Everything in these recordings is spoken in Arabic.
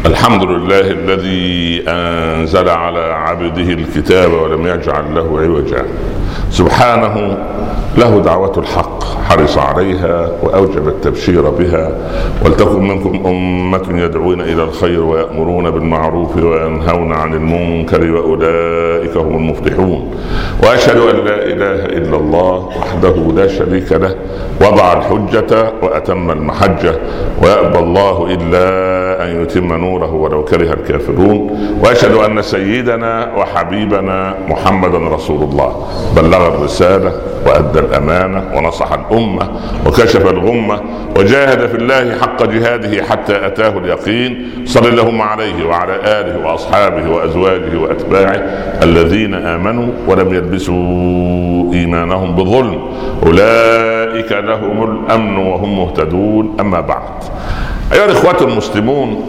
الحمد لله الذي أنزل على عبده الكتاب ولم يجعل له عوجا. سبحانه له دعوة الحق حرص عليها وأوجب التبشير بها. ولتكن منكم أمة يدعون إلى الخير ويأمرون بالمعروف وينهون عن المنكر وأولئك هم المفلحون. وأشهد أن لا إله إلا الله وحده لا شريك له وضع الحجة وأتم المحجة ويأبى الله إلا أن يتم نوره ولو كره الكافرون. وأشهد أن سيدنا وحبيبنا محمدا رسول الله بلغ الرسالة وأدى الأمانة ونصح الأمة وكشف الغمة وجاهد في الله حق جهاده حتى أتاه اليقين. صلى اللهم عليه وعلى آله وأصحابه وأزواجه وأتباعه الذين آمنوا ولم يلبسوا إيمانهم بظلم أولئك لهم الأمن وهم مهتدون. أما بعد، أيها الإخوة المسلمون،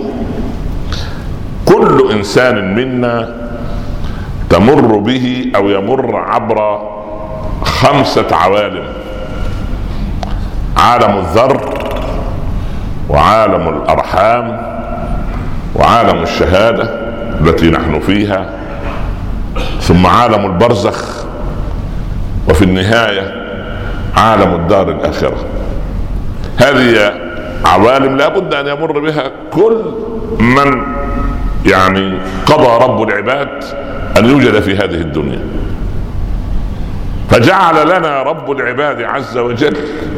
كل إنسان منا تمر به أو يمر عبر 5 عوالم: عالم الذر، وعالم الأرحام، وعالم الشهادة التي نحن فيها، ثم عالم البرزخ، وفي النهاية عالم الدار الآخرة. هذه عوالم لا بد أن يمر بها كل من قضى رب العباد أن يوجد في هذه الدنيا. فجعل لنا رب العباد عز وجل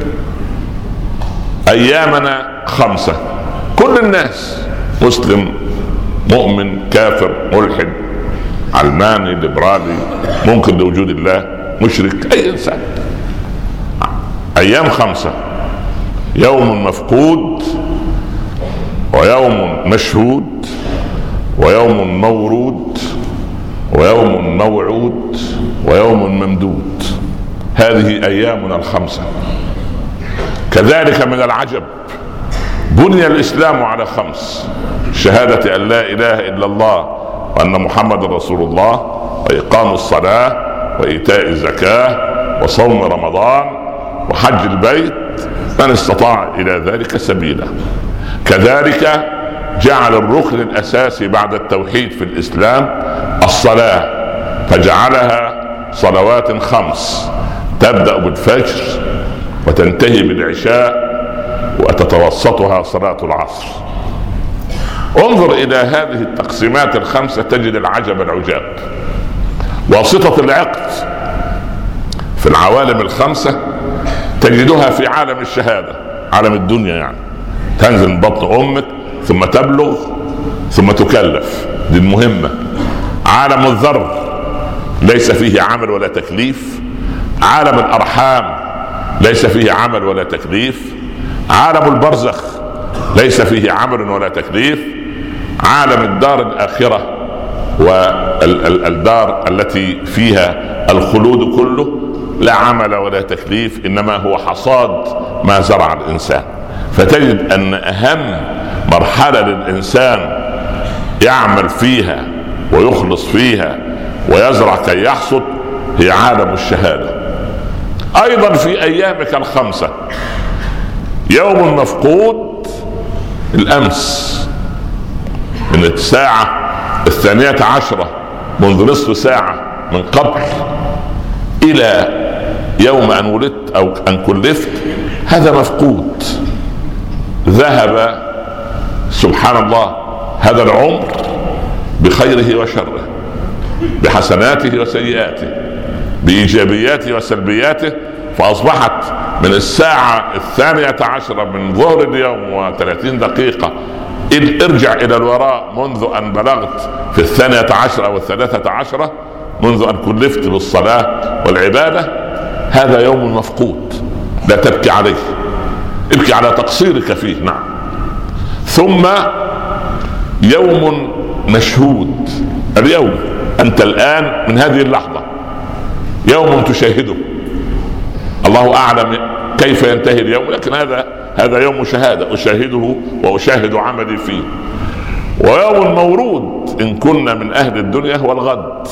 أيامنا 5، كل الناس، مسلم، مؤمن، كافر، ملحد، علماني، ليبرالي، منكر لوجود الله، مشرك، أي إنسان، أيام 5: يوم مفقود، ويوم مشهود، ويوم مورود، ويوم موعود، ويوم ممدود. هذه أيامنا 5. كذلك من العجب بني الإسلام على 5: شهادة أن لا إله إلا الله وأن محمد رسول الله، وإقام الصلاة، وإيتاء الزكاة، وصوم رمضان، وحج البيت من استطاع إلى ذلك سبيلا. كذلك جعل الركن الأساسي بعد التوحيد في الإسلام الصلاة، فجعلها صلوات 5 تبدأ بالفجر وتنتهي بالعشاء وتتوسطها صلاة العصر. انظر إلى هذه التقسيمات 5 تجد العجب العجاب. واسطة العقد في العوالم 5 تجدها في عالم الشهادة، عالم الدنيا، تنزل من بطن أمك ثم تبلغ ثم تكلف، دي المهمة. عالم الذر ليس فيه عمل ولا تكليف. عالم الأرحام ليس فيه عمل ولا تكليف. عالم البرزخ ليس فيه عمل ولا تكليف. عالم الدار الآخرة والدار التي فيها الخلود كله لا عمل ولا تكليف، إنما هو حصاد ما زرع الإنسان. فتجد أن أهم مرحلة للإنسان يعمل فيها ويخلص فيها ويزرع كي يحصد هي عالم الشهادة. أيضا في أيامك 5: يوم مفقود، الأمس، من الساعة 12 منذ نصف ساعة من قبل إلى يوم أن ولدت أو أن كلفت، هذا مفقود. ذهب سبحان الله هذا العمر بخيره وشره، بحسناته وسيئاته، بإيجابياته وسلبياته. فأصبحت من الساعة 12 من ظهر اليوم و30 دقيقة ارجع إلى الوراء منذ أن بلغت في 12 أو 13 منذ أن كلفت بالصلاة والعبادة. هذا يوم مفقود، لا تبكي عليه، ابكي على تقصيرك فيه. نعم. ثم يوم مشهود، اليوم أنت الآن من هذه اللحظة يوم تشاهده، الله أعلم كيف ينتهي اليوم، لكن هذا يوم شهادة أشاهده وأشاهد عملي فيه. ويوم مورود إن كنا من أهل الدنيا هو الغد.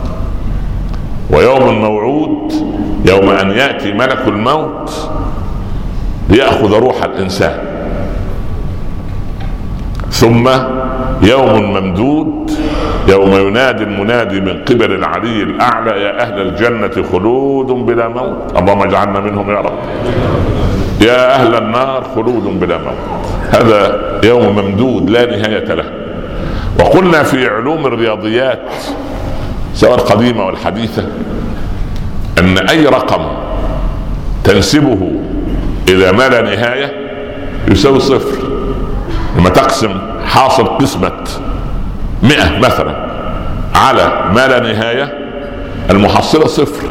ويوم موعود يوم أن يأتي ملك الموت ليأخذ روح الإنسان. ثم يوم ممدود يوم ينادي المنادي من قبل العلي الأعلى يا أهل الجنة خلود بلا موت، اللهم اجعلنا منهم يا رب. يا أهل النار خلود بلا موت. هذا يوم ممدود لا نهاية له. وقلنا في علوم الرياضيات سواء القديمة والحديثة أن أي رقم تنسبه إلى ما لا نهاية يساوي صفر. لما تقسم حاصل قسمة 100 مثلا على ما لا نهاية المحصلة صفر.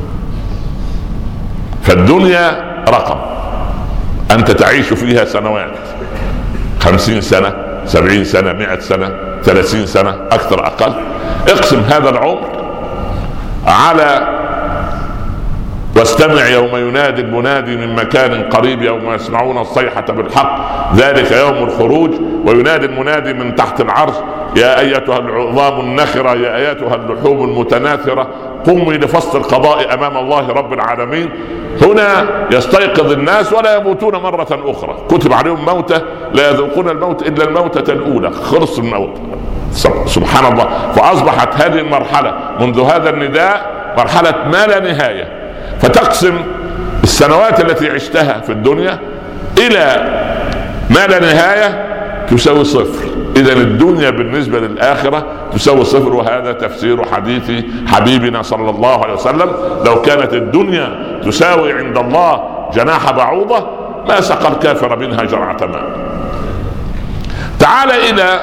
فالدنيا رقم أنت تعيش فيها سنوات، 50 سنة 70 سنة 100 سنة 30 سنة أكثر أقل. اقسم هذا العمر على واستمع يوم ينادي المنادي من مكان قريب يوم يسمعون الصيحة بالحق ذلك يوم الخروج وينادي المنادي من تحت العرش يا أيتها العظام النخرة يا أيتها اللحوم المتناثرة قومي لفصل القضاء أمام الله رب العالمين. هنا يستيقظ الناس ولا يموتون مرة أخرى. كتب عليهم موتة لا يذوقون الموت إلا الموتة الأولى، خلص الموت. سبحان الله. فأصبحت هذه المرحلة منذ هذا النداء مرحلة ما لا نهاية. فتقسم السنوات التي عشتها في الدنيا إلى ما لا نهاية تساوي صفر. إذا الدنيا بالنسبة للآخرة تساوي صفر. وهذا تفسير حديث حبيبنا صلى الله عليه وسلم لو كانت الدنيا تساوي عند الله جناح بعوضة ما سقى الكافر منها جرعة ماء. تعال إلى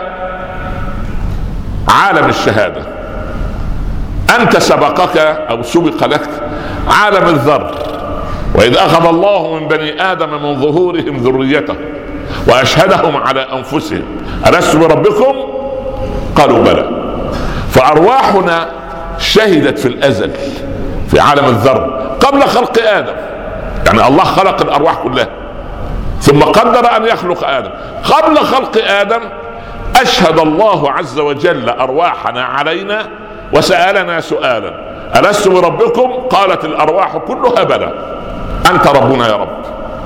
عالم الشهادة. أنت سبقك أو سبق لك عالم الذر. وإذ أخذ الله من بني آدم من ظهورهم ذريته وأشهدهم على أنفسهم ألست بربكم قالوا بلى. فأرواحنا شهدت في الأزل في عالم الذر قبل خلق آدم. يعني الله خلق الأرواح كلها ثم قدر أن يخلق آدم. قبل خلق آدم أشهد الله عز وجل أرواحنا علينا وسألنا سؤالا ألست بربكم قالت الأرواح كلها بلى أنت ربنا يا رب.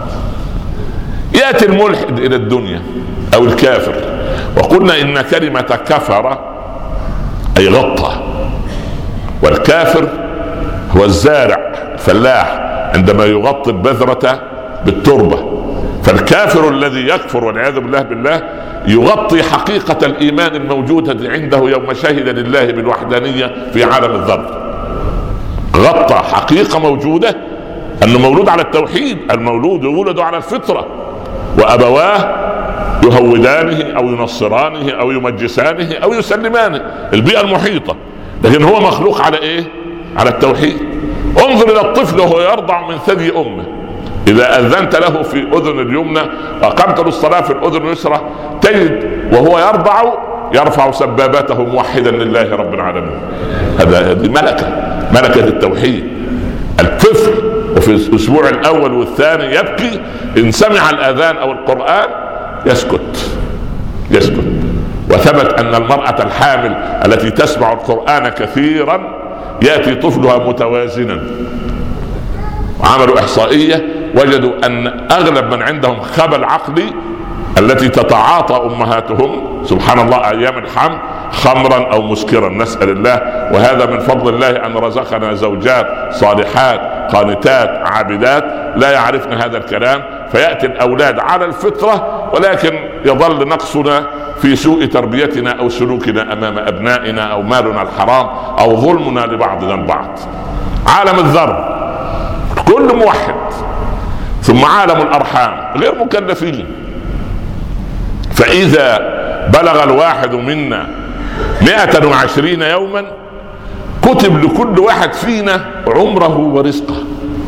يأتي الملحد إلى الدنيا أو الكافر وقلنا إن كلمة كفر أي غطى. والكافر هو الزارع الفلاح عندما يغطي البذرة بالتربة. فالكافر الذي يكفر والعياذ بالله يغطي حقيقة الإيمان الموجودة عنده يوم شهد لله بالوحدانية في عالم الذر. غطى حقيقة موجودة أنه مولود على التوحيد. المولود يولد على الفطرة وأبواه يهودانه أو ينصرانه أو يمجسانه أو يسلمانه البيئة المحيطة. لكن هو مخلوق على إيه؟ على التوحيد. انظر إلى الطفل وهو يرضع من ثدي أمه إذا أذنت له في أذن اليمنى وأقمت له الصلاة في الأذن اليسرى تجد وهو يرضع يرفع سبابته موحدا لله رب العالمين. هذه ملكة التوحيد. الطفل وفي الأسبوع الأول والثاني يبكي إن سمع الأذان أو القرآن يسكت. وثبت أن المرأة الحامل التي تسمع القرآن كثيرا يأتي طفلها متوازنا. عملوا إحصائية وجدوا أن أغلب من عندهم خبل عقلي التي تتعاطى أمهاتهم سبحان الله أيام الحمل خمرا أو مسكرا نسأل الله. وهذا من فضل الله أن رزقنا زوجات صالحات قانتات عابدات لا يعرفن هذا الكلام. فيأتي الأولاد على الفطرة ولكن يظل نقصنا في سوء تربيتنا أو سلوكنا أمام أبنائنا أو مالنا الحرام أو ظلمنا لبعضنا البعض. عالم الذر كل موحد. ثم عالم الأرحام غير مكلفين. فإذا بلغ الواحد منا 120 يوما كتب لكل واحد فينا عمره ورزقه.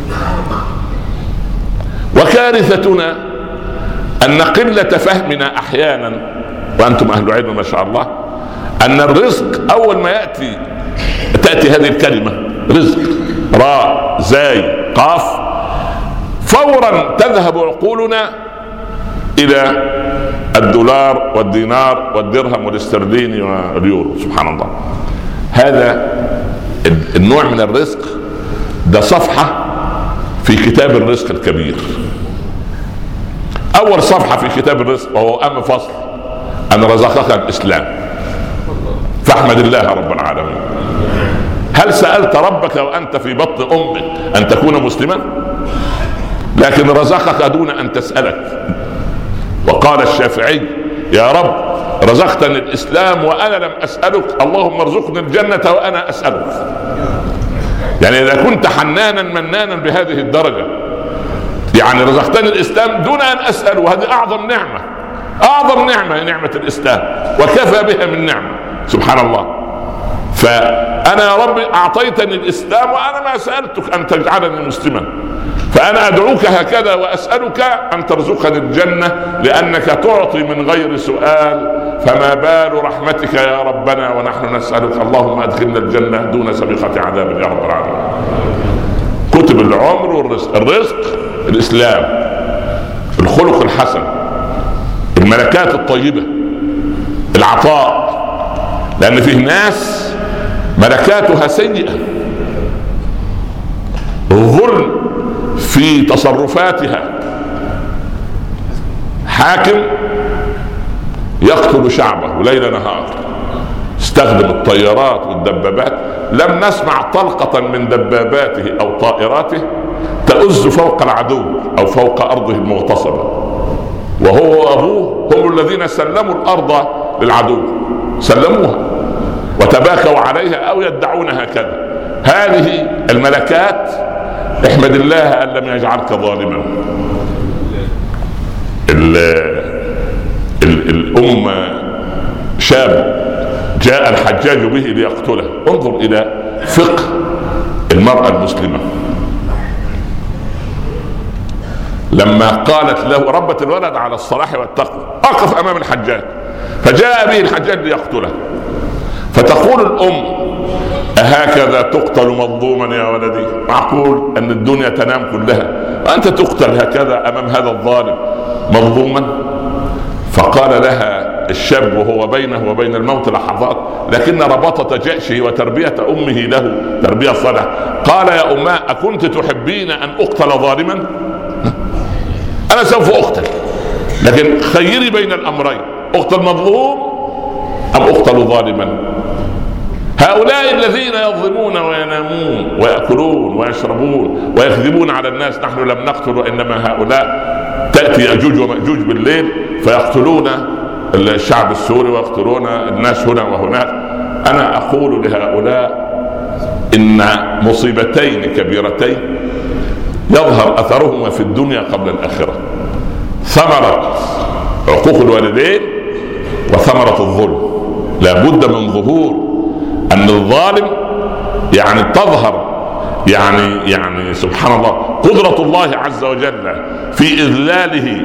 وكارثتنا أن قلة فهمنا أحيانا وأنتم أهل علم ما شاء الله أن الرزق أول ما تأتي هذه الكلمة رزق راء زاي قاف فورا تذهب عقولنا إلى الدولار والدينار والدرهم والاسترليني واليورو. سبحان الله. هذا النوع من الرزق ده صفحة في كتاب الرزق الكبير. أول صفحة في كتاب الرزق وهو أهم فصل أن رزقك الإسلام، فاحمد الله رب العالمين. هل سألت ربك وأنت في بطن أمك أن تكون مسلما؟ لكن رزقك دون أن تسألك. وقال الشافعي: يا رب رزقتني الإسلام وأنا لم أسألك، اللهم ارزقني الجنة وأنا أسألك. يعني إذا كنت حنانا منانا بهذه الدرجة، يعني رزقتني الإسلام دون أن أسأل، وهذه أعظم نعمة، أعظم نعمة نعمة الإسلام، وكفى بها من نعمة سبحان الله. فأنا يا رب أعطيتني الإسلام وأنا ما سألتك أن تجعلني مسلما، فأنا أدعوك هكذا وأسألك أن ترزقني الجنة، لأنك تعطي من غير سؤال، فما بال رحمتك يا ربنا ونحن نسألك اللهم أدخلنا الجنة دون سابقة عذاب يا رب العالمين. كتب العمر والرزق، الرزق الإسلام، الخلق الحسن، الملكات الطيبة، العطاء، لأن فيه ناس ملكاتها سيئة، الظلم في تصرفاتها، حاكم يقتل شعبه ليل نهار، استخدم الطيارات والدبابات، لم نسمع طلقة من دباباته أو طائراته تؤز فوق العدو أو فوق أرضه المغتصبة، وهو وأبوه هم الذين سلموا الأرض للعدو، سلموها وتباكوا عليها أو يدعون هكذا. هذه الملكات احمد الله أن لم يجعلك ظالما. الأم شاب جاء الحجاج به ليقتله، انظر إلى فقه المرأة المسلمة، لما قالت له ربت الولد على الصلاح والتقوى، أقف أمام الحجاج، فجاء به الحجاج ليقتله، فتقول الأم: أهكذا تقتل مظلوما يا ولدي؟ معقول أن الدنيا تنام كلها وأنت تقتل هكذا أمام هذا الظالم مظلوما؟ فقال لها الشاب وهو بينه وبين الموت لحظات، لكن ربطة جأشه وتربية أمه له تربية صالحة، قال: يا أماه أكنت تحبين أن أقتل ظالما؟ أنا سوف أقتل، لكن خيري بين الأمرين، أقتل مظلوم أم أقتل ظالما؟ هؤلاء الذين يظلمون وينامون ويأكلون ويشربون ويكذبون على الناس، نحن لم نقتل، وإنما هؤلاء تأتي يأجوج ومأجوج بالليل فيقتلون الشعب السوري ويقتلون الناس هنا وهناك. أنا أقول لهؤلاء إن مصيبتين كبيرتين يظهر أثرهما في الدنيا قبل الآخرة: ثمرة عقوق الوالدين وثمرة الظلم. لا بد من ظهور أن الظالم يعني تظهر يعني سبحان الله قدرة الله عز وجل في إذلاله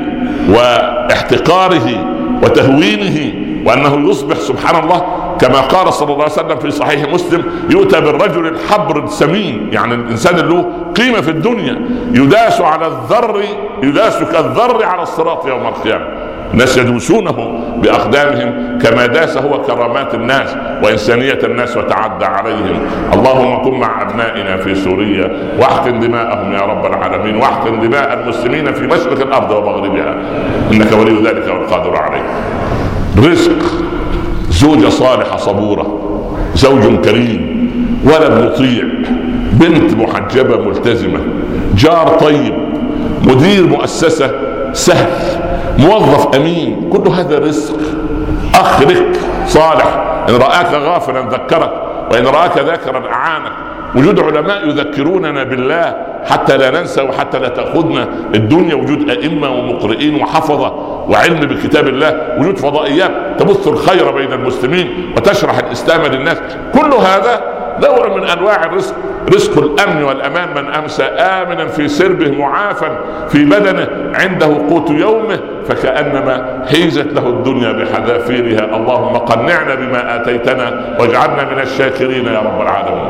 واحتقاره وتهوينه، وأنه يصبح سبحان الله كما قال صلى الله عليه وسلم في صحيح مسلم: يؤتى بالرجل الحبر السمين، يعني الإنسان اللي له قيمة في الدنيا، يداس على الذر، يداس كالذر على الصراط يوم القيامة، الناس يدوسونه بأقدامهم كما داس هو كرامات الناس وإنسانية الناس وتعدى عليهم. اللهم كن مع أبنائنا في سوريا، واحقن دماءهم يا رب العالمين، واحقن دماء المسلمين في مشرق الأرض ومغربها، إنك ولي ذلك والقادر عليه. رزق زوجة صالحة صبورة، زوج كريم، ولد مطيع، بنت محجبة ملتزمة، جار طيب، مدير مؤسسة سهل، موظف أمين، كل هذا رزق. أخ لك صالح إن رآك غافلا ذكرك، وإن رآك ذاكرا أعانك. وجود علماء يذكروننا بالله حتى لا ننسى وحتى لا تأخذنا الدنيا، وجود أئمة ومقرئين وحفظة وعلم بكتاب الله، وجود فضائيات تبث الخير بين المسلمين وتشرح الإسلام للناس، كل هذا نوع من أنواع الرزق. رزق الأمن والأمان، من أمسى آمنا في سربه معافا في بدنه عنده قوت يومه فكأنما حيزت له الدنيا بحذافيرها. اللهم قنعنا بما آتيتنا واجعلنا من الشاكرين يا رب العالمين.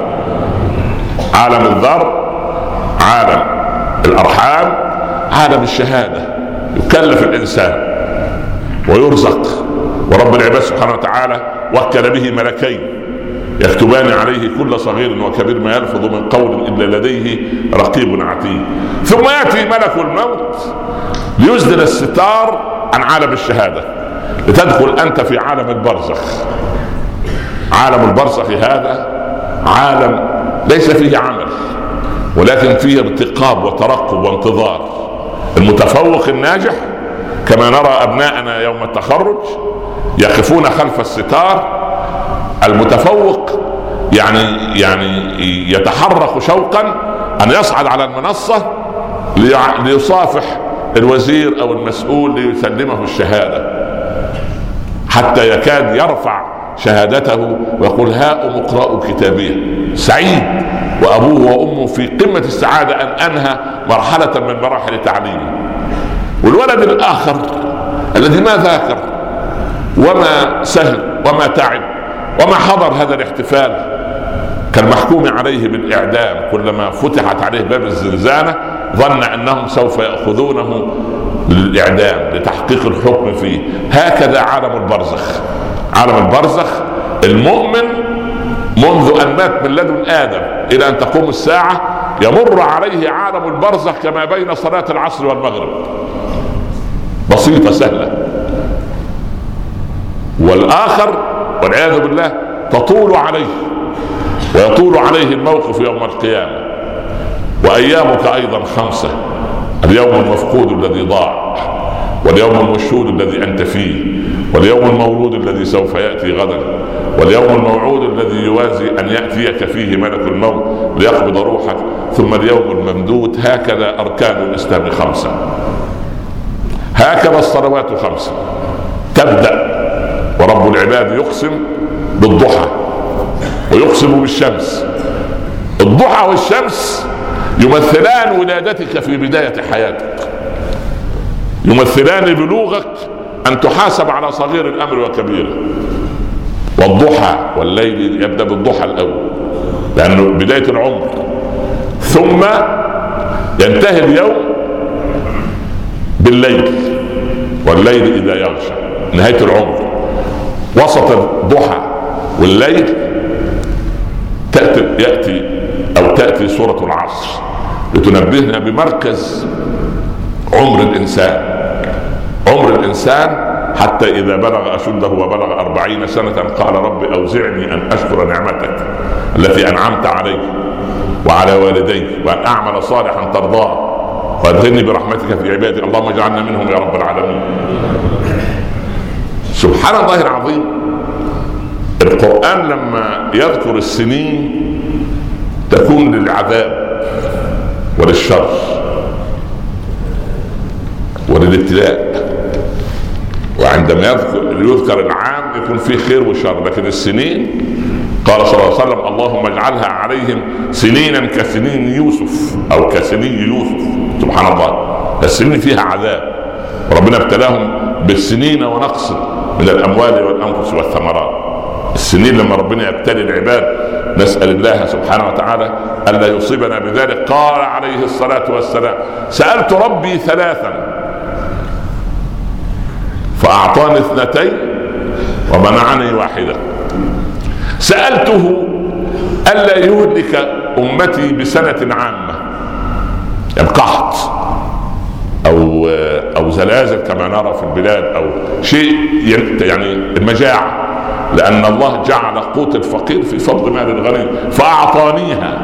عالم الذر، عالم الأرحام، عالم الشهادة، يكلف الإنسان ويرزق، ورب العباد سبحانه وتعالى وكل به ملكين يكتبان عليه كل صغير وكبير ما يلفظ من قول إلا لديه رقيب عتيد. ثم يأتي ملك الموت ليسدل الستار عن عالم الشهادة، لتدخل أنت في عالم البرزخ. عالم البرزخ هذا عالم ليس فيه عمل، ولكن فيه ارتقاب وترقب وانتظار. المتفوق الناجح كما نرى أبناءنا يوم التخرج يقفون خلف الستار. المتفوق يعني يتحرك شوقا أن يصعد على المنصة ليصافح الوزير أو المسؤول ليسلمه الشهادة، حتى يكاد يرفع شهادته ويقول هاؤم اقرأوا كتابيه. سعيد وأبوه وأمه في قمة السعادة أن أنهى مرحلة من مراحل تعليمه. والولد الآخر الذي ما ذاكر وما سهل وما تعب وما حضر هذا الاحتفال كان محكوم عليه بالإعدام. كلما فتحت عليه باب الزنزانة ظن أنهم سوف يأخذونه للإعدام لتحقيق الحكم فيه. هكذا عالم البرزخ. عالم البرزخ المؤمن منذ أن مات من لدن آدم إلى أن تقوم الساعة يمر عليه عالم البرزخ كما بين صلاة العصر والمغرب، بسيطة سهلة. والآخر والعياذ بالله تطول عليه ويطول عليه الموقف يوم القيامة. وأيامك أيضا 5: اليوم المفقود الذي ضاع، واليوم المشهود الذي أنت فيه، واليوم المولود الذي سوف يأتي غدا، واليوم الموعود الذي يوازي أن يأتيك فيه ملك الموت ليقبض روحك، ثم اليوم الممدود. هكذا أركان الإسلام 5. هكذا الصلوات 5. تبدأ ورب العباد يقسم بالضحى ويقسم بالشمس. الضحى والشمس يمثلان ولادتك في بداية حياتك، يمثلان بلوغك أن تحاسب على صغير الأمر وكبيره. والضحى والليل يبدأ بالضحى الأول لأنه بداية العمر، ثم ينتهي اليوم بالليل، والليل إذا يغشى نهاية العمر. وسط الضحى والليل تأتي سورة العصر لتنبهنا بمركز عمر الإنسان. عمر الإنسان حتى إذا بلغ أشده وبلغ 40 سنة قال رب أوزعني أن أشكر نعمتك التي أنعمت علي وعلى والدي وأن أعمل صالحا ترضاه وأدخلني برحمتك في عبادي اللهم اجعلنا منهم يا رب العالمين. سبحان الله العظيم. القرآن لما يذكر السنين تكون للعذاب وللشر وللابتلاء، وعندما يذكر العام يكون فيه خير وشر. لكن السنين قال صلى الله عليه وسلم اللهم اجعلها عليهم سنينا كسنين يوسف أو كسنين يوسف. سبحان الله. السنين فيها عذاب، وربنا ابتلاهم بالسنين ونقص من الأموال والأنفس والثمرات. السنين لما ربنا يبتلي العباد نسأل الله سبحانه وتعالى ألا يصيبنا بذلك. قال عليه الصلاة والسلام سألت ربي 3 فأعطاني 2 ومنعني 1. سألته ألا يهلك أمتي بسنة عامة، يعني قحط أو زلازل كما نرى في البلاد أو شيء يعني المجاعة، لأن الله جعل قوت الفقير في فضل مال الغني فأعطانيها.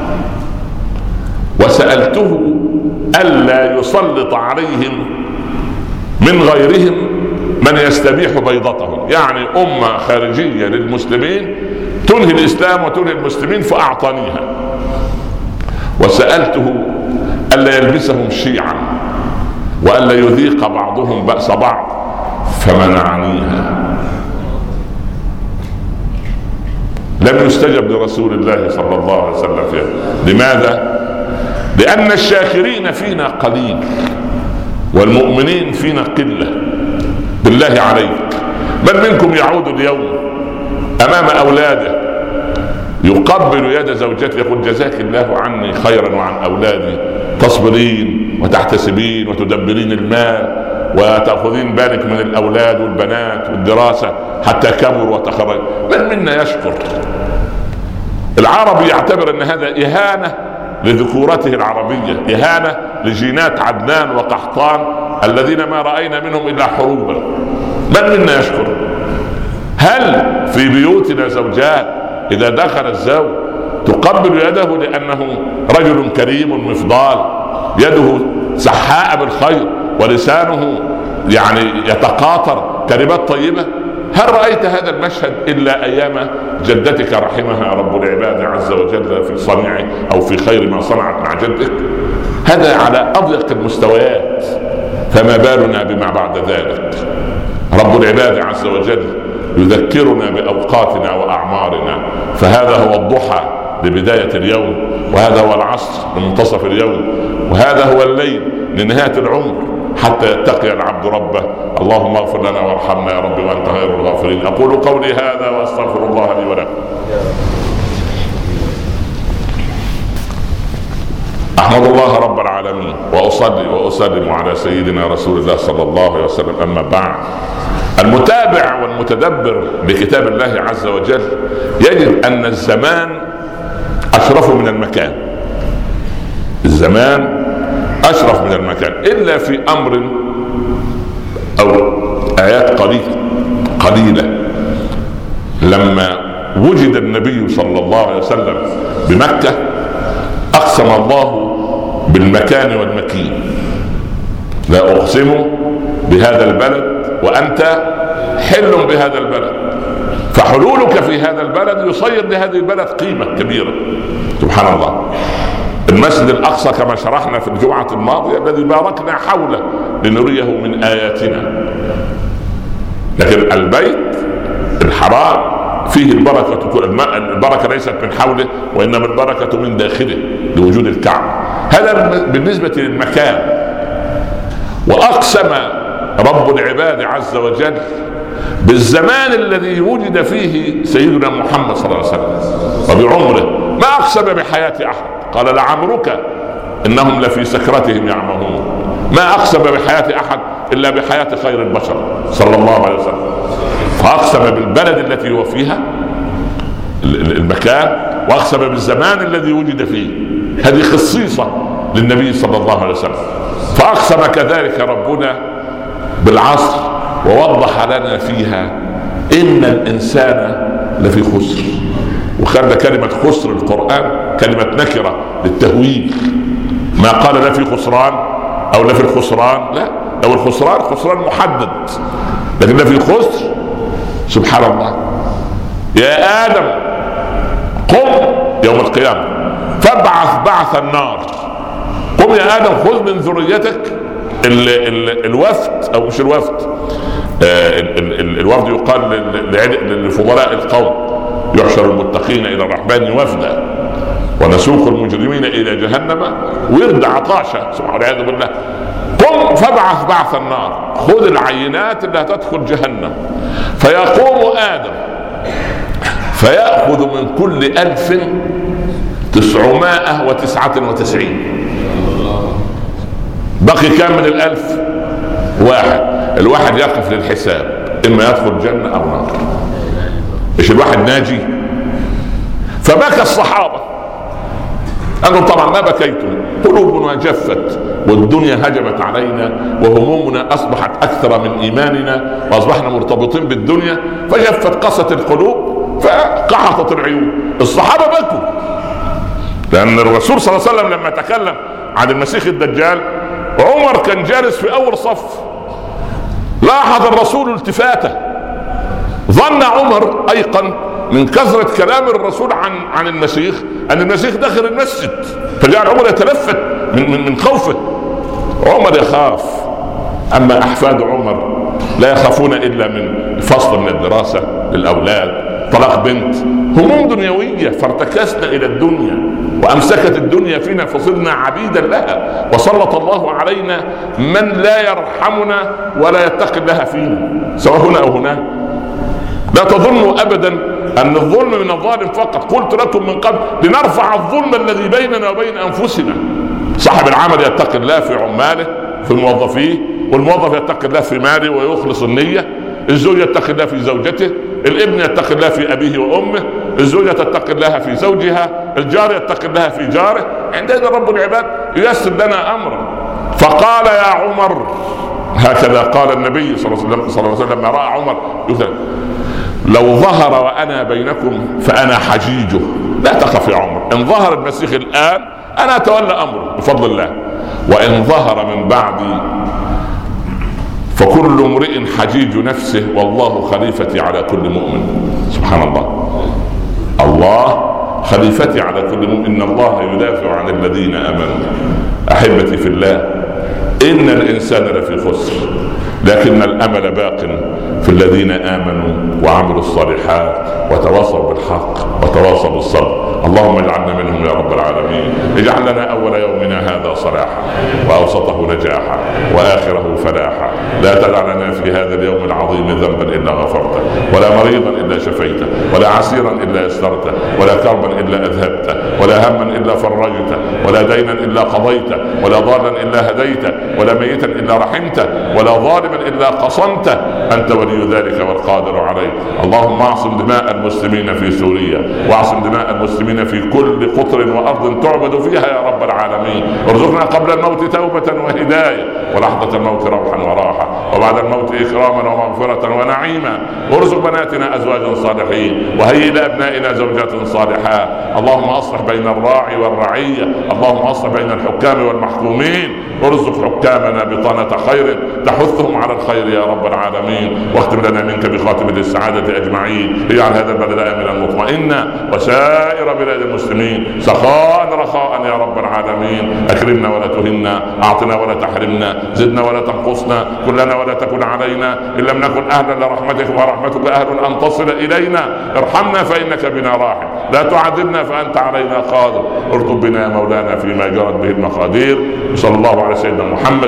وسألته ألا يسلط عليهم من غيرهم من يستبيح بيضتهم، يعني أمة خارجية للمسلمين تنهي الإسلام وتنهي المسلمين فأعطانيها. وسألته ألا يلبسهم شيعا وألا يذيق بعضهم بأس بعض فمنعنيها. لم يستجب لرسول الله صلى الله عليه وسلم فيها. لماذا؟ لأن الشاكرين فينا قليل والمؤمنين فينا قلة. بالله عليك من منكم يعود اليوم أمام أولاده يقبل يد زوجته يقول جزاك الله عني خيرا وعن أولادي، تصبرين وتحتسبين وتدبرين المال وتأخذين بالك من الأولاد والبنات والدراسة حتى كبروا وتخرجوا. من منا يشكر؟ العربي يعتبر أن هذا إهانة لذكورته العربية، إهانة لجينات عدنان وقحطان الذين ما رأينا منهم إلا حروبا. من منا يشكر؟ هل في بيوتنا زوجات إذا دخل الزوج تقبل يده لأنه رجل كريم مفضال، يده سحاء بالخير ولسانه يعني يتقاطر كلمات طيبة؟ هل رأيت هذا المشهد إلا أيام جدتك رحمها رب العباد عز وجل في صنيعه أو في خير ما صنعت مع جدك؟ هذا على أضيق المستويات، فما بالنا بما بعد ذلك؟ رب العباد عز وجل يذكرنا بأوقاتنا وأعمارنا، فهذا هو الضحى لبداية اليوم، وهذا هو العصر لمنتصف اليوم، وهذا هو الليل لنهاية العمر، حتى يتقي العبد ربه. اللهم اغفر لنا وارحمنا يا رب وأنت خير الغافرين. أقول قولي هذا وأستغفر الله لي ولكم. أحمد الله رب العالمين وأصلي وأسلم على سيدنا رسول الله صلى الله عليه وسلم. أما بعد، المتابع والمتدبر بكتاب الله عز وجل يجد أن الزمان أشرف من المكان. الزمان أشرف من المكان، إلا في أمر أو آيات قليلة. لما وجد النبي صلى الله عليه وسلم بمكة أقسم الله بالمكان والمكين: لا أقسم بهذا البلد وأنت حل بهذا البلد. فحلولك في هذا البلد يصير لهذه البلد قيمة كبيرة. سبحان الله. المسجد الأقصى كما شرحنا في الجمعة الماضية الذي باركنا حوله لنريه من آياتنا، لكن البيت الحرام فيه البركة. البركة ليست من حوله وإنما البركة من داخله لوجود الكعبة. هذا بالنسبة للمكان. وأقسم رب العباد عز وجل بالزمان الذي وجد فيه سيدنا محمد صلى الله عليه وسلم وبعمره. ما أقسم بحياة أحد، قال: لعمرك إنهم لفي سكرتهم يعمهون. ما أقسم بحياة أحد إلا بحياة خير البشر صلى الله عليه وسلم. فأقسم بالبلد التي هو فيها المكان، وأقسم بالزمان الذي وجد فيه. هذه خصيصة للنبي صلى الله عليه وسلم. فأقسم كذلك ربنا بالعصر ووضح لنا فيها إن الإنسان لفي خسر. وخلى كلمة خسر القرآن كلمة نكرة للتهويل. ما قال لا في خسران أو لا في الخسران، لا، لو الخسران خسران محدد، لكن لا في خسر. سبحان الله. يا آدم قم يوم القيامة فابعث بعث النار. قم يا آدم خذ من ذريتك الوفد، أو مش الوفد، الوفد يقال لفضلاء القوم: يحشر المتقين إلى الرحمن وفدا ونسوق المجرمين إلى جهنم ورد عطاشا. سبحان الله بالله. قم فابعث بعث النار، خذ العينات اللي هتدخل جهنم. فيقوم آدم فيأخذ من كل 1999. بقي كام من 1000؟ واحد. الواحد يقف للحساب، إما يدخل جنة أو نار. مش الواحد ناجي. فبكى الصحابة، قالوا: طبعا ما بكيتم، قلوبنا جفت والدنيا هجمت علينا وهمومنا أصبحت أكثر من إيماننا وأصبحنا مرتبطين بالدنيا فجفت قسة القلوب فقحطت العيون. الصحابة بكوا، لأن الرسول صلى الله عليه وسلم لما تكلم عن المسيح الدجال عمر كان جالس في أول صف. لاحظ الرسول التفاته، ظن عمر أيقن من كثرة كلام الرسول عن المسيح أن المسيح داخل المسجد، فجعل عمر يتلفت من خوفه. عمر يخاف. أما أحفاد عمر لا يخافون إلا من فصل من الدراسة للأولاد، طلاق بنت، هموم دنيوية. فارتكسنا إلى الدنيا وأمسكت الدنيا فينا فصرنا عبيدا لها، وسلط الله علينا من لا يرحمنا ولا يتقي الله فينا، سواء هنا أو هناك. لا تظنوا أبدا أن الظلم من الظالم فقط. قلت لكم من قبل لنرفع الظلم الذي بيننا وبين أنفسنا. صاحب العمل يتقي الله في عماله في موظفيه، والموظف يتقي الله في ماله ويخلص النية، الزوج يتقي الله في زوجته، الابن يتقي الله في أبيه وأمه، الزوجة تتقي الله في زوجها، الجار يتقي الله في جاره. عندنا رب العباد ييسر لنا أمرا. فقال: يا عمر هكذا قال النبي صلى الله عليه وسلم لما رأى عمر يقول: لو ظهر وأنا بينكم فأنا حجيجه. لا تخف يا عمر، إن ظهر المسيح الآن أنا أتولى أمره بفضل الله، وإن ظهر من بعدي فكل امرئ حجيج نفسه والله خليفتي على كل مؤمن. سبحان الله، الله خليفتي على كل مؤمن، إن الله يدافع عن الذين آمنوا. أحبتي في الله، إن الإنسان لفي خسر، لكن الأمل باق في الذين آمنوا وعملوا الصالحات وتواصوا بالحق وتواصوا بالصبر. اللهم اجعلنا منهم يا رب العالمين. اجعل لنا أول يومنا هذا صلاحا، وأوسطه نجاحا، وآخره فلاحا. لا تدع لنا في هذا اليوم العظيم ذنبا إلا غفرته، ولا مريضا إلا شفيته، ولا عسيرا إلا يسرته، ولا كربا إلا أذهبته، ولا هما إلا فرجته، ولا دينا إلا قضيته، ولا ضالا إلا هديته، ولا ميتا إلا رحمته، ولا ظالما إلا قصمته. أنت ولي ذلك والقادر عليه. اللهم اعصم دماء المسلمين في سوريا، واعصم دماء المسلمين في كل قطر وأرض تعبد فيها يا رب العالمين. ارزقنا قبل الموت توبة وهداية، ولحظة الموت روحا وراحة، وبعد الموت إكراما ومغفرة ونعيما. ارزق بناتنا أزواجا صالحين، وهيئ لأبنائنا زوجات صالحات. اللهم أصلح بين الراعي والرعية، اللهم أصلح بين الحكام والمحكومين. ارزق حكامنا بطانة خير تحثهم على الخير يا رب العالمين. واختم لنا منك بخاتم السعادة أجمعين. اجعل هذا البلد آمنا مطمئنا، وسائر بلاد المسلمين سخاء رخاء يا رب العالمين. أكرمنا ولا تهنا، أعطنا ولا تحرمنا، زدنا ولا تنقصنا، كلنا ولا تكن علينا. إن لم نكن أهلا لرحمتك ورحمتك أهل أن تصل إلينا. ارحمنا فإنك بنا راحم، لا تعذبنا فأنت علينا قادر. ارتب بنا يا مولانا فيما جرت به المقادير. صلى الله على سيدنا محمد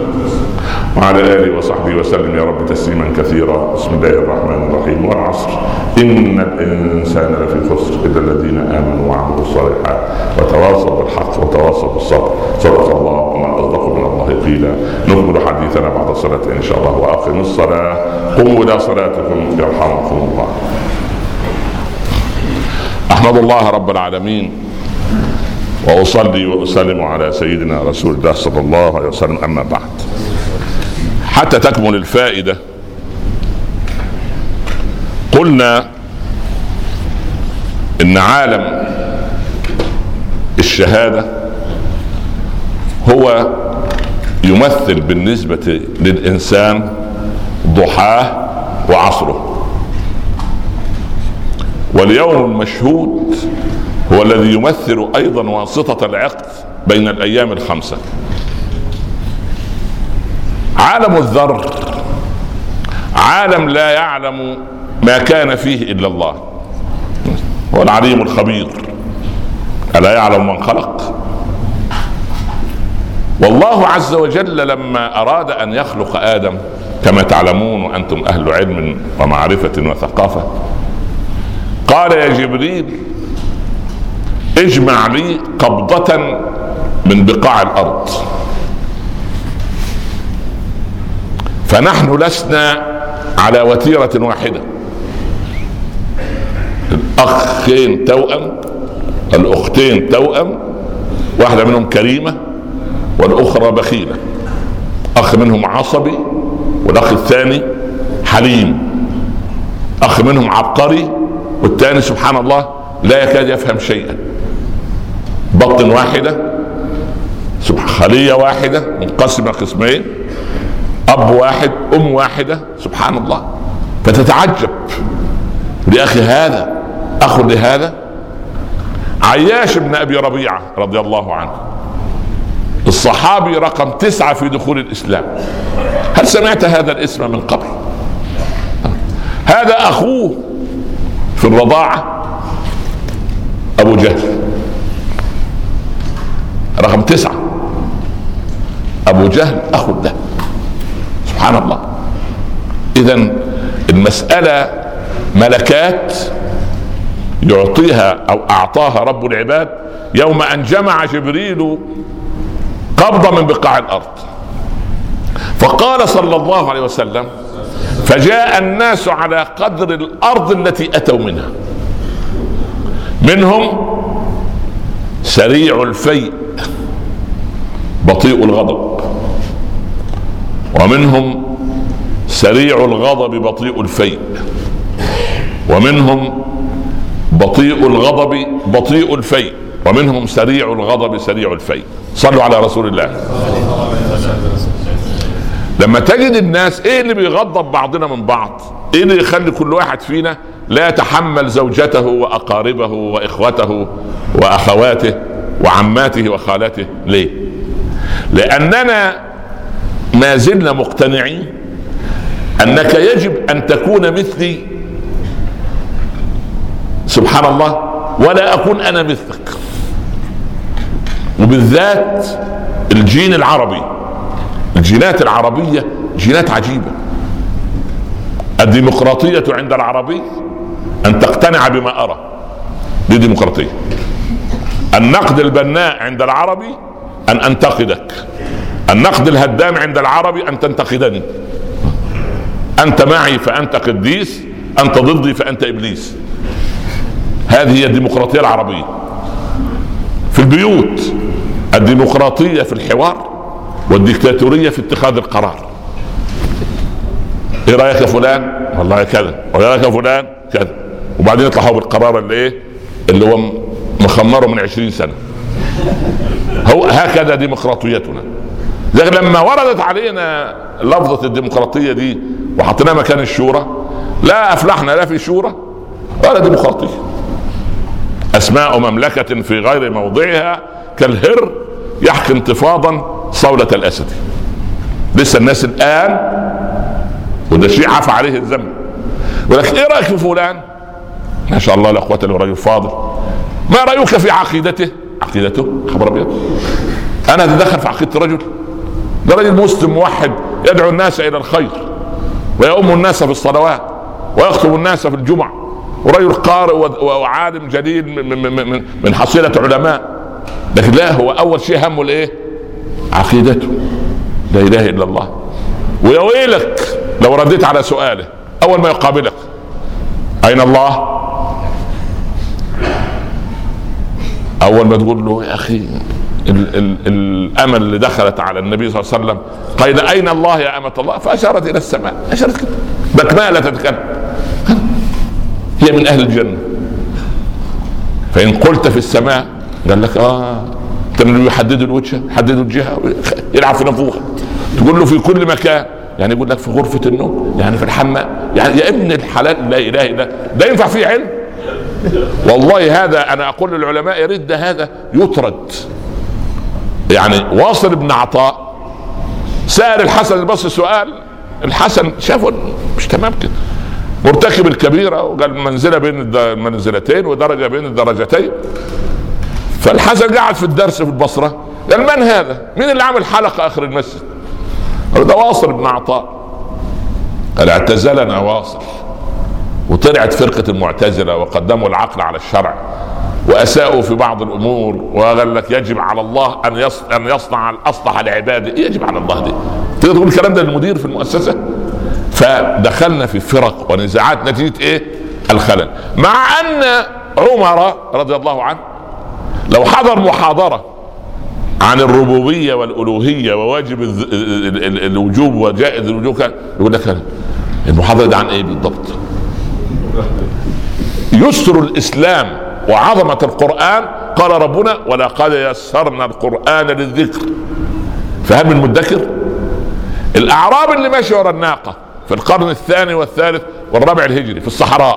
وعلى آله وصحبه وسلم يا رب تسليما كثيرا. بسم الله الرحمن الرحيم. والعصر إن الإنسان لفي خسر إلا الذين آمنوا وعملوا الصالحات وتواصوا بالحق وتواصوا بالصبر. صدق الله ومن أصدق من الله قيلا. نكمل حديثنا بعد الصلاة إن شاء الله. وأقم الصلاة، قوموا إلى صلاتكم يرحمكم الله. أحمد الله رب العالمين، وأصلي وأسلم على سيدنا رسول الله صلى الله عليه وسلم. أما بعد، حتى تكمل الفائدة قلنا إن عالم الشهادة هو يمثل بالنسبة للإنسان ضحاه وعصره، واليوم المشهود هو الذي يمثل أيضا واسطة العقد بين الأيام الخمسة. عالم الذر عالم لا يعلم ما كان فيه إلا الله، هو العليم الخبير. ألا يعلم من خلق؟ والله عز وجل لما أراد أن يخلق آدم، كما تعلمون وأنتم أهل علم ومعرفة وثقافة، قال يا جبريل اجمع لي قبضة من بقاع الأرض. فنحن لسنا على وتيرة واحدة، الأخين توأم، الأختين توأم، واحدة منهم كريمة والأخرى بخيلة. أخ منهم عصبي والأخ الثاني حليم. أخ منهم عبقري والثاني سبحان الله لا يكاد يفهم شيئا. بطن واحدة، خلية واحدة منقسمة قسمين، أب واحد أم واحدة، سبحان الله. فتتعجب لأخي هذا أخ لهذا. عياش بن أبي ربيعة رضي الله عنه، الصحابي رقم 9 في دخول الإسلام. هل سمعت هذا الاسم من قبل؟ هذا أخوه في الرضاعة أبو جهل رقم 9. أبو جهل أخو ده، سبحان الله. إذن المسألة ملكات يعطيها أو أعطاها رب العباد يوم أن جمع جبريل قبضة من بقاع الأرض. فقال صلى الله عليه وسلم فجاء الناس على قدر الأرض التي أتوا منها، منهم سريع الفيء بطيء الغضب، ومنهم سريع الغضب بطيء الفيء، ومنهم بطيء الغضب بطيء الفيء، ومنهم سريع الغضب سريع الفيء. صلوا على رسول الله. لما تجد الناس ايه اللي بيغضب بعضنا من بعض؟ ايه اللي يخلي كل واحد فينا لا يتحمل زوجته واقاربه واخوته واخواته وعماته وخالاته؟ ليه؟ لاننا ما زلنا مقتنعين انك يجب ان تكون مثلي، سبحان الله، ولا اكون انا مثلك. وبالذات الجين العربي، الجينات العربية جينات عجيبة. الديمقراطية عند العربي أن تقتنع بما أرى، دي ديمقراطية. النقد البناء عند العربي أن أنتقدك. النقد الهدام عند العربي أن تنتقدني. أنت معي فأنت قديس، أنت ضدي فأنت إبليس. هذه هي الديمقراطية العربية. في البيوت الديمقراطية في الحوار، والديكتاتورية في اتخاذ القرار. ايه رأيك يا فلان؟ والله كذا. وايه رأيك يا فلان؟ كذا. وبعدين يطلعوا بالقرار اللي هو مخمره من 20 سنة. هو هكذا ديمقراطيتنا. لكن لما وردت علينا لفظة الديمقراطية دي وحطيناها مكان الشورى، لا أفلحنا لا في شورى ولا ديمقراطية. أسماء مملكة في غير موضعها كالهر يحكي انتفاضا صولة الأسد. لسه الناس الآن، وده شيء عفى عليه الذنب، ولكن ايه رأيك في فلان؟ ما شاء الله لا قوة الا بالله، رجل فاضل. ما رأيك في عقيدته؟ عقيدته خبر ابيض، انا اتدخل في عقيدة رجل؟ ده رجل مسلم موحد يدعو الناس الى الخير ويؤم الناس في الصلوات ويخطب الناس في الجمعة، ورجل قارئ وعالم جليل من حصيلة علماء. لكن لا، هو اول شيء همه الايه؟ عقيدته، لا اله الا الله. ويا ويلك لو رديت على سؤاله اول ما يقابلك: اين الله؟ اول ما تقول له: يا اخي الامل اللي دخلت على النبي صلى الله عليه وسلم قيل: اين الله يا امة الله؟ فاشارت الى السماء، اشارت كده بكمالة تتكلم، هي من اهل الجنة. فان قلت في السماء قال لك: كانوا يحددوا الوجه، يحددوا الجهة، يلعب في نفوخه. تقول له: في كل مكان، يعني يقول لك في غرفة النوم، يعني في الحمام، يعني يا ابن الحلال، لا اله الا ده ينفع فيه علم؟ والله هذا انا اقول للعلماء يرد هذا يطرد. يعني واصل بن عطاء سأل الحسن البصري سؤال، الحسن شافه مش تمام كده، مرتكب الكبيرة، وقال منزلة بين المنزلتين ودرجة بين الدرجتين. فالحسن قاعد في الدرس في البصرة، قال: من هذا؟ مين اللي عمل حلقة اخر المسجد؟ قال: ده واصل بن عطاء. قال: اعتزلنا واصل، وطلعت فرقة المعتزلة وقدموا العقل على الشرع واساءوا في بعض الامور، وقال لك يجب على الله ان يصنع الاصلح لعباده. يجب على الله دي تقدر تقول الكلام ده للمدير في المؤسسة؟ فدخلنا في فرق ونزاعات نتيجة ايه؟ الخلل. مع ان عمر رضي الله عنه لو حضر محاضرة عن الربوبية والألوهية وواجب الوجوب وجائز الوجوب، كان يقول لك: المحاضرة دي عن ايه بالضبط؟ يسر الإسلام وعظمة القرآن. قال ربنا: ولقد يسرنا القرآن للذكر فهل من مدكر؟ الأعراب اللي ماشي ورا الناقة في القرن الثاني والثالث والرابع الهجري في الصحراء،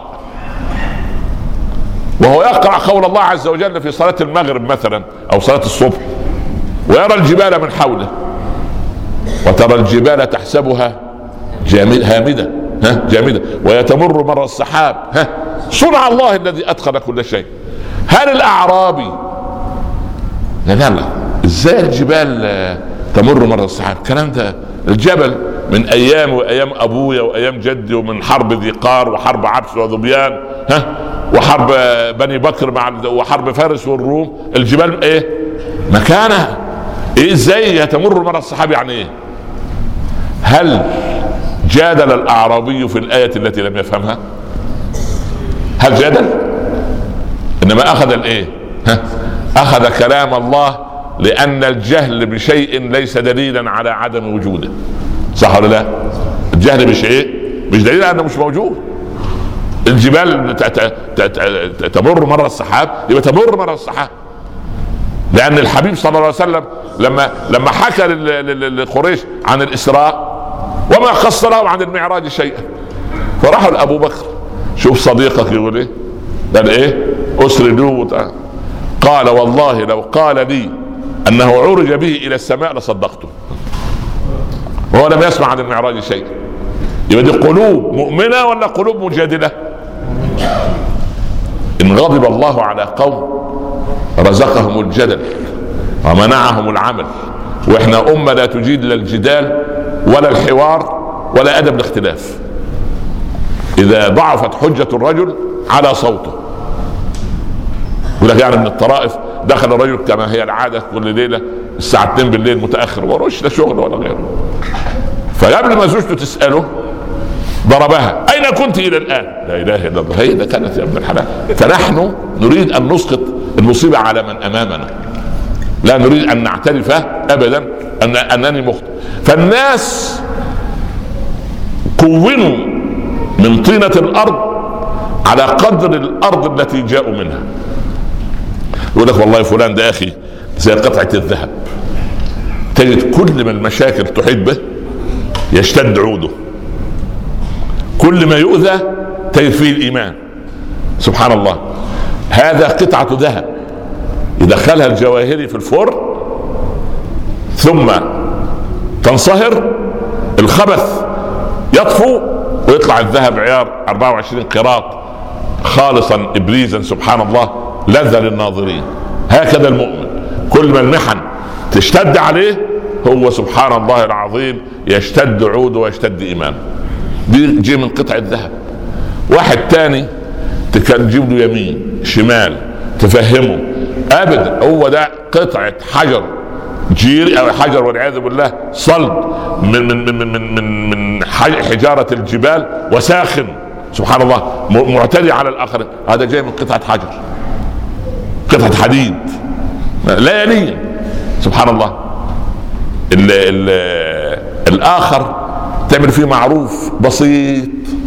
وهو يقرأ قول الله عز وجل في صلاة المغرب مثلا أو صلاة الصبح، ويرى الجبال من حوله، وترى الجبال تحسبها هامدة جامدة ويتمر مر السحاب صنع الله الذي أتقن كل شيء. هل الأعرابي لا ازاي الجبال تمر مر السحاب؟ الكلام ده الجبل من ايام وايام ابويا وايام جدي، ومن حرب ذي قار وحرب عبس وذبيان وحرب بني بكر وحرب فارس والروم، الجبال ايه مكانها؟ ايه ازاي يتمر مر السحاب؟ يعني ايه؟ هل جادل الاعرابي في الايه التي لم يفهمها؟ هل جادل؟ انما اخذ الايه؟ اخذ كلام الله، لان الجهل بشيء ليس دليلا على عدم وجوده. صح ولا لا؟ الجهل مش مش دليل انه مش موجود. الجبال تمر مر السحاب، يبقى تمر مر السحاب، لان الحبيب صلى الله عليه وسلم لما حكى لقريش عن الاسراء وما قص لهم عن المعراج شيئا، فراحوا لابو بكر، شوف صديقك يقول ايه، قال اسري له، قال والله لو قال لي انه عرج به الى السماء لصدقته، وهو لم يسمع عن المعراج شيئا. يبقى دي قلوب مؤمنة ولا قلوب مجادلة؟ إن غضب الله على قوم رزقهم الجدل ومنعهم العمل، وإحنا أمة لا تجيد لا الجدال ولا الحوار ولا أدب الاختلاف. إذا ضعفت حجة الرجل على صوته، ولك يعني من الطرائف دخل الرجل كما هي العادة كل ليلة الساعة 2 بالليل متأخر، وروش لا شغل ولا غيره، فقبل ما زوجته تسأله ضربها، أين كنت إلى الآن؟ لا إله إلا الله، هي كانت يا ابن الحلال. فنحن نريد أن نسقط المصيبة على من أمامنا، لا نريد أن نعترف أبدا أنني مخطئ. فالناس كونوا من طينة الأرض على قدر الأرض التي جاءوا منها. يقول لك والله فلان ده أخي زي قطعة الذهب، تجد كل ما المشاكل تحيط به يشتد عوده، كل ما يؤذى تجد فيه الإيمان. سبحان الله، هذا قطعة ذهب يدخلها الجواهري في الفرن ثم تنصهر، الخبث يطفو ويطلع الذهب عيار 24 قيراط خالصا إبريزا، سبحان الله، لذة للناظرين. هكذا المؤمن كل ما المحن تشتد عليه هو سبحان الله العظيم يشتد عوده ويشتد إيمانه. دي جي من قطعة ذهب. واحد تاني تجيب له يمين شمال تفهمه ابدا، هو ده قطعة حجر جيري او حجر والعياذ بالله صلب من حجارة الجبال وساخن، سبحان الله، معتدي على الاخرين. هذا جاي من قطعة حجر، قطعة حديد لا يلين، سبحان الله. الاخر تعمل فيه معروف بسيط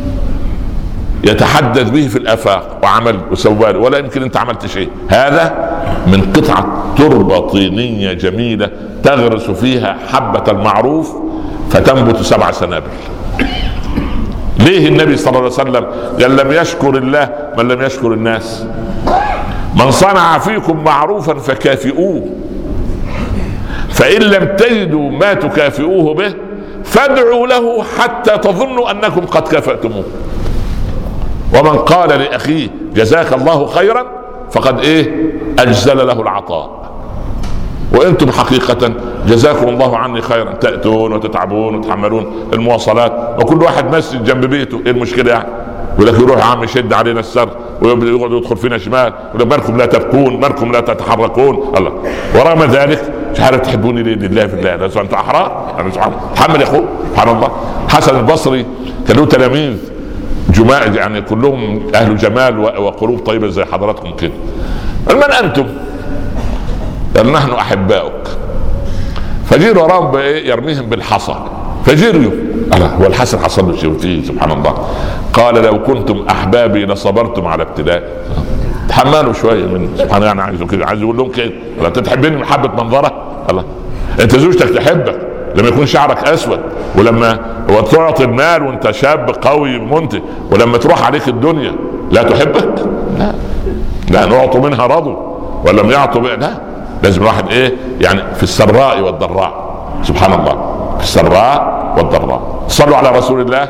يتحدث به في الافاق وعمل وسوال ولا يمكن انت عملت شيء. هذا من قطعة تربة طينية جميلة تغرس فيها حبة المعروف فتنبت 7 سنابل. ليه النبي صلى الله عليه وسلم قال لم يشكر الله من لم يشكر الناس؟ من صنع فيكم معروفا فكافئوه، فإن لم تجدوا ما تكافئوه به فادعوا له حتى تظنوا أنكم قد كافأتموه. ومن قال لأخيه جزاك الله خيرا فقد أجزل له العطاء. وأنتم حقيقة جزاكم الله عني خيرا، تأتون وتتعبون وتحملون المواصلات وكل واحد مسجد جنب بيته، إيه المشكلة يعني؟ يقول لك يروح عم يشد علينا السر ويقعد يدخل فينا شمال، يقول مالكم لا تبكون، مالكم لا تتحركون. الله، ورغم ذلك مش عارف تحبوني لله في الله، لازم انت احرار، انا مش عارف تحمل يا اخو. سبحان الله. حسن البصري كان له تلاميذ جماعة يعني كلهم اهل جمال وقلوب طيبة زي حضراتكم كده. من انتم؟ قال نحن احباؤك. فجيروا وراهم يرميهم بالحصى فجريوا. هو الحسن حصل له شيء فيه، سبحان الله. قال لو كنتم احبابي لصبرتم على ابتلاء. تحملوا شويه من سبحان الله، يعني عايزوا كده، عايز يقول لهم كده، ولا انت تحبني محبه منظره؟ الله، انت زوجتك تحبك لما يكون شعرك اسود، ولما وتعطي المال وانت شاب قوي منتج، ولما تروح عليك الدنيا لا تحبك؟ لا نعطوا منها رضوا ولم يعطوا بها. لا، لازم الواحد يعني في السراء والضراء، سبحان الله، في السراء والضراء. صلوا على رسول الله.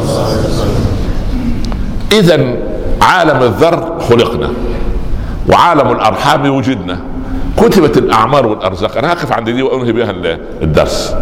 إذن عالم الذر خلقنا وعالم الأرحام وجدنا، كتبت الأعمار والأرزاق. أنا هقف عند دي وأنهي بها الدرس.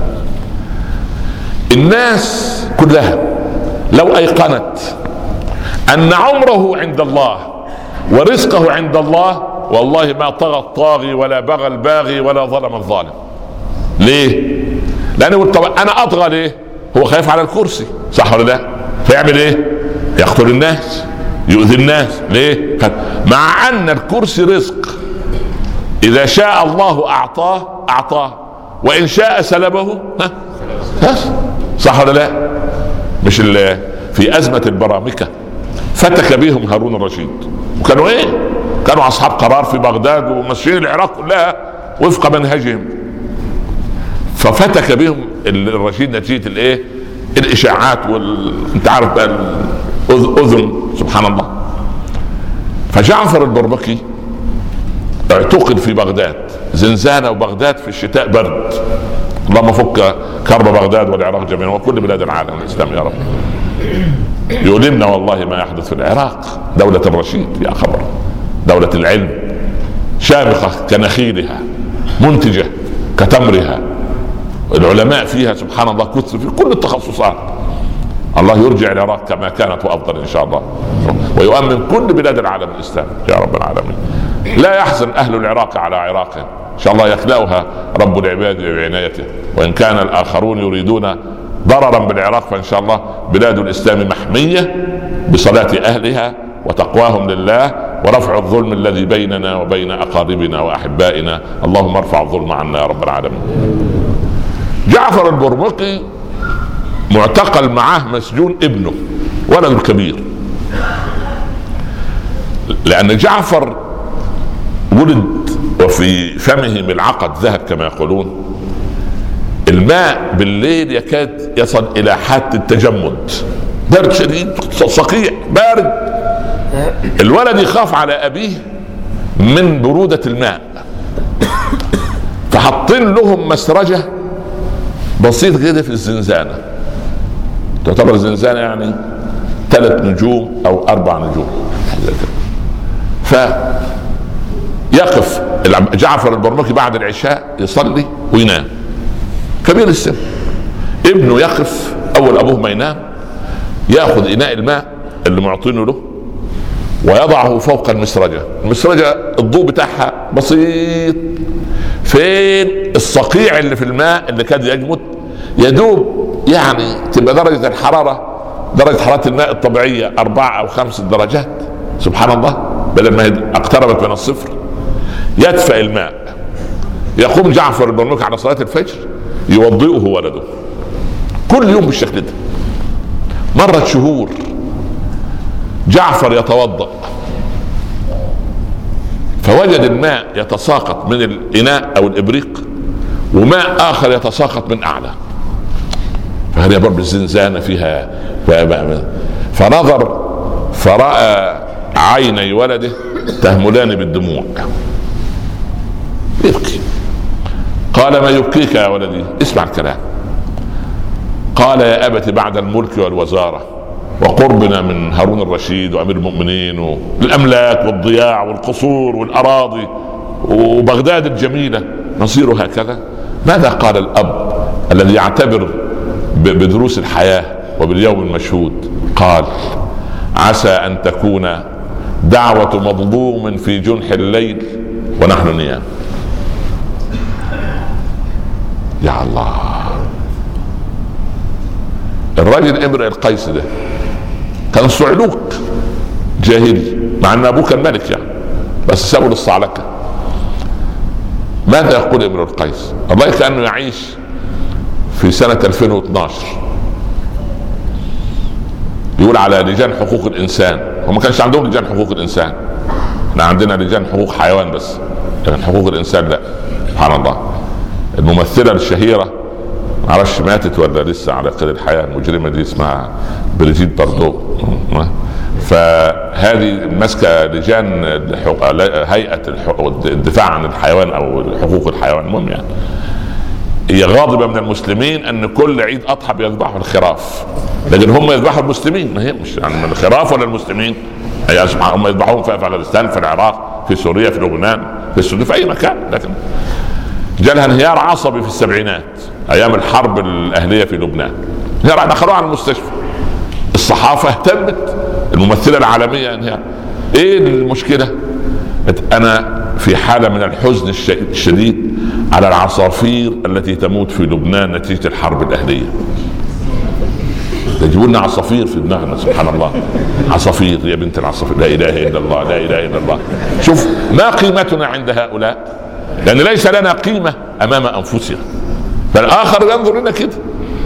الناس كلها لو أيقنت أن عمره عند الله ورزقه عند الله، والله ما طغى الطاغي ولا بغى الباغي ولا ظلم الظالم. ليه؟ لأنه يقول طب أنا أطغى ليه؟ هو خايف على الكرسي، صح ولا لا؟ فيعمل يقتل الناس، يؤذي الناس. ليه؟ مع أن الكرسي رزق، إذا شاء الله أعطاه وإن شاء سلبه. صح ولا لا؟ مش في ازمه البرامكه فتك بهم هارون الرشيد، وكانوا ايه؟ كانوا اصحاب قرار في بغداد وماشيين العراق كلها وفق منهجهم، ففتك بهم الرشيد نتيجه الايه؟ الاشاعات انت عارف بقى الاذن، سبحان الله. فجعفر البرمكي اعتقل في بغداد، زنزانه وبغداد في الشتاء برد، اللهم فك كرب بغداد والعراق جميعا وكل بلاد العالم الاسلامي يا رب. يؤلمنا والله ما يحدث في العراق، دولة الرشيد يا خبر، دولة العلم شامخة كنخيلها، منتجة كتمرها، العلماء فيها سبحان الله كثر في كل التخصصات. الله يرجع العراق كما كانت وافضل ان شاء الله، ويؤمن كل بلاد العالم الاسلامي يا رب العالمين. لا يحزن اهل العراق على عراقهم، ان شاء الله يخلأها رب العباد بعنايته، وان كان الاخرون يريدون ضررا بالعراق فان شاء الله بلاد الاسلام محميه بصلاه اهلها وتقواهم لله ورفع الظلم الذي بيننا وبين اقاربنا واحبائنا. اللهم ارفع الظلم عنا يا رب العالمين. جعفر البرمكي معتقل، معه مسجون ابنه ولده الكبير، لان جعفر ولد وفي فمه ملعقة ذهب كما يقولون. الماء بالليل يكاد يصل الى حد التجمد، برد شديد صقيع بارد. الولد يخاف على ابيه من برودة الماء، فحطين لهم مسرجة بسيط كده في الزنزانة، تعتبر الزنزانة يعني 3 نجوم او 4 نجوم. فيقف جعفر البرمكي بعد العشاء يصلي وينام، كبير السن. ابنه يقف اول ابوه ما ينام، ياخذ اناء الماء اللي معطينه له ويضعه فوق المسرجة. المسرجة الضوء بتاعها بسيط، فين الصقيع اللي في الماء اللي كاد يجمد، يدوب يعني تبقى درجة الحرارة، درجة حرارة الماء الطبيعية 4 أو 5 درجات، سبحان الله، بدل ما اقتربت من الصفر. يدفئ الماء، يقوم جعفر البرمكي على صلاة الفجر يوضئه ولده كل يوم بالشكل ده. مرت شهور، جعفر يتوضأ فوجد الماء يتساقط من الإناء أو الإبريق وماء آخر يتساقط من أعلى، فهذه برضه الزنزانة فيها. فنظر فرأى عيني ولده تهملان بالدموع، يبكي. قال: ما يبكيك يا ولدي؟ اسمع الكلام. قال: يا أبت بعد الملك والوزارة وقربنا من هارون الرشيد وأمير المؤمنين والأملاك والضياع والقصور والأراضي وبغداد الجميلة نصير هكذا؟ ماذا قال الأب الذي يعتبر بدروس الحياة وباليوم المشهود؟ قال: عسى أن تكون دعوة مظلوم في جنح الليل ونحن نيام. يا الله، الراجل امرئ القيس ده كان صعلوك جاهلي، مع ان ابوه كان ملك يعني، بس سابه للصعلكه. ماذا يقول امرئ القيس؟ الله كأنه يعيش في سنة 2012. يقول على لجان حقوق الانسان، هم ما كانش عندهم لجان حقوق الانسان، احنا عندنا لجان حقوق حيوان بس، لكن حقوق الانسان لا. سبحان الله. الممثلة الشهيرة معرفش ماتت ولا لسه على قيد الحياة، المجرمة دي اسمها بريجيت باردو، فهذه ماسكة لجان هيئة الدفاع عن الحيوان او حقوق الحيوان. المهم يعني هي غاضبة من المسلمين ان كل عيد اضحى بيذبحوا الخراف، لكن هم يذبحوا المسلمين، ما هي مش يعني الخراف ولا المسلمين، هي هم يذبحوهم في افغانستان، في العراق، في سوريا، في لبنان، في السودان، في اي مكان. لكن جالها انهيار عصبي في السبعينات ايام الحرب الاهليه في لبنان، دخلوها على المستشفى. الصحافه اهتمت، الممثله العالميه انهيار. ايه المشكله؟ انا في حاله من الحزن الشديد على العصافير التي تموت في لبنان نتيجه الحرب الاهليه. يجيبوا لنا عصافير في دماغنا، سبحان الله. عصافير يا بنت العصافير، لا اله الا الله، لا اله الا الله. شوف ما قيمتنا عند هؤلاء، لأن ليس لنا قيمة أمام أنفسنا، فالآخر ينظر لنا كده.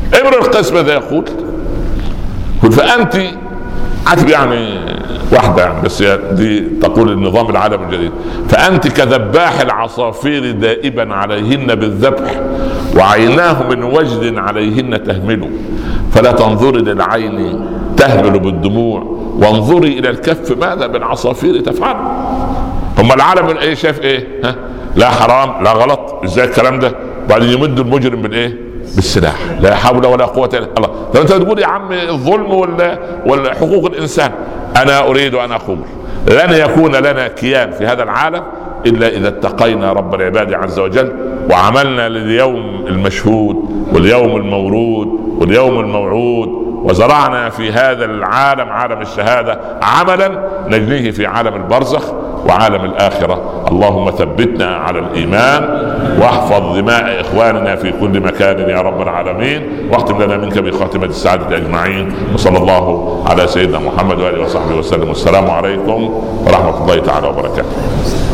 امرؤ القيس ماذا يقول؟ فأنت عتب يعني واحدة يعني، بس دي تقول النظام العالمي الجديد. فأنت كذباح العصافير دائبا عليهن بالذبح، وعيناه من وجد عليهن تهمل، فلا تنظري للعين تهمل بالدموع، وانظري إلى الكف ماذا بالعصافير تفعل. هم العالم ايه شايف ايه؟ ها؟ لا حرام لا غلط، ازاي الكلام ده؟ بعدين يمد المجرم بالايه؟ بالسلاح. لا حول ولا قوة الا بالله. طب انت تقول يا عم الظلم ولا حقوق الانسان. انا اريد ان اقول لن يكون لنا كيان في هذا العالم الا اذا اتقينا رب العباد عز وجل، وعملنا لليوم المشهود واليوم المورود واليوم الموعود، وزرعنا في هذا العالم عالم الشهادة عملا نجنيه في عالم البرزخ وعالم الآخرة. اللهم ثبتنا على الإيمان، واحفظ دماء إخواننا في كل مكان يا رب العالمين، واختم لنا منك بخاتمة السعادة أجمعين. وصلى الله على سيدنا محمد وآله وصحبه وسلم، والسلام عليكم ورحمة الله تعالى وبركاته.